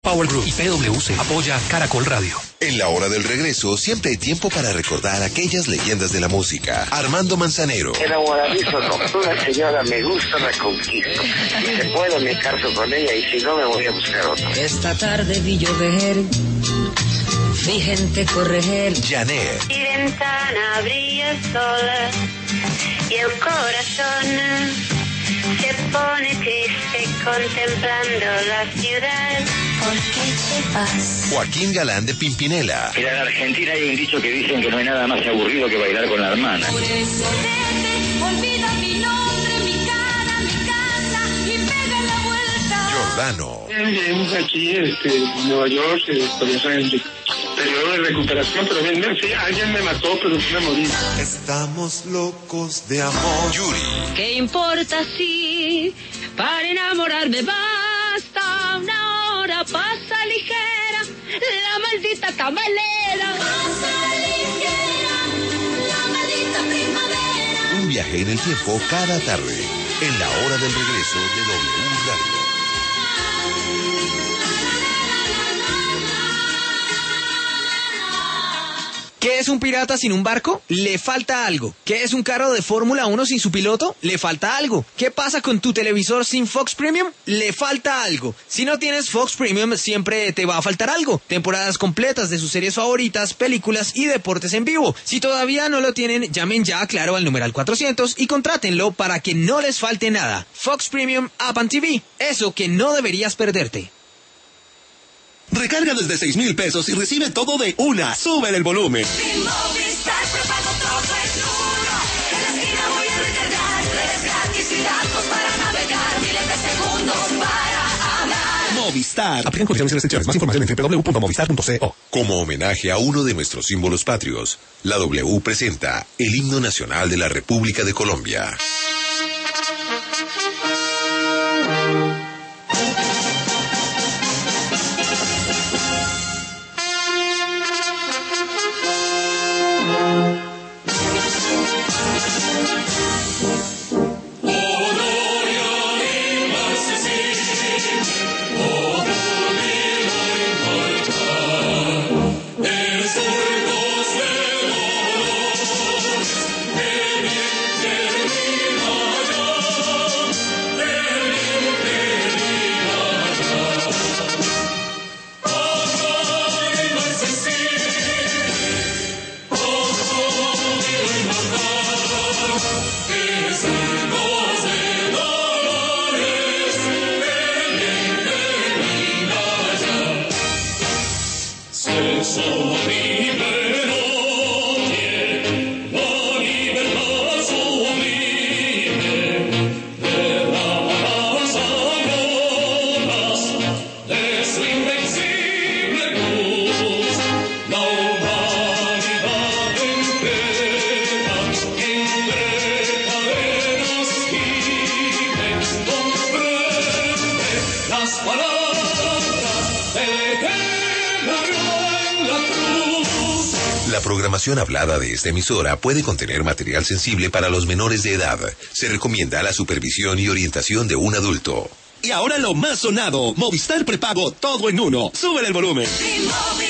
Power Group y PwC. Apoya Caracol Radio. En la hora del regreso siempre hay tiempo para recordar aquellas leyendas de la música. Armando Manzanero. Enamoradizo con una señora, me gusta, la conquisto. Si se puede me caso con ella y si no me voy a buscar otra. Esta tarde vi llover, vi gente correr. Janet. Mi ventana brilla sola y el corazón se pone triste contemplando la ciudad. ¿Por qué te vas? Joaquín Galán de Pimpinela. Mira, en Argentina hay un dicho que dicen que no hay nada más aburrido que bailar con la hermana. Por eso vete, olvida mi nombre, mi cara, mi casa y pega la vuelta. Giordano. Vivimos aquí, en Nueva York, por eso en el periodo de recuperación, pero bien, sí, alguien me mató, pero no me morí. Estamos locos de amor. Yuri. ¿Qué importa si para enamorarme basta una hora? Pasa ligera, la maldita tamalera. Pasa ligera, la maldita primavera. Un viaje en el tiempo cada tarde, en la hora del regreso de W Radio. ¿Qué es un pirata sin un barco? Le falta algo. ¿Qué es un carro de Fórmula 1 sin su piloto? Le falta algo. ¿Qué pasa con tu televisor sin Fox Premium? Le falta algo. Si no tienes Fox Premium, siempre te va a faltar algo. Temporadas completas de sus series favoritas, películas y deportes en vivo. Si todavía no lo tienen, llamen ya a Claro al numeral 400 y contrátenlo para que no les falte nada. Fox Premium App and TV. Eso que no deberías perderte. Recarga desde 6,000 pesos y recibe todo de una. Sube el volumen. Movistar prepago todo en uno. En la esquina voy a recargar. Redes gratis y datos para navegar. Miles de segundos para hablar. Movistar. Aplican condiciones y restricciones. Más información en www.movistar.co. Como homenaje a uno de nuestros símbolos patrios, la W presenta el himno nacional de la República de Colombia. La programación hablada de esta emisora puede contener material sensible para los menores de edad. Se recomienda la supervisión y orientación de un adulto. Y ahora lo más sonado. Movistar prepago todo en uno. Sube el volumen.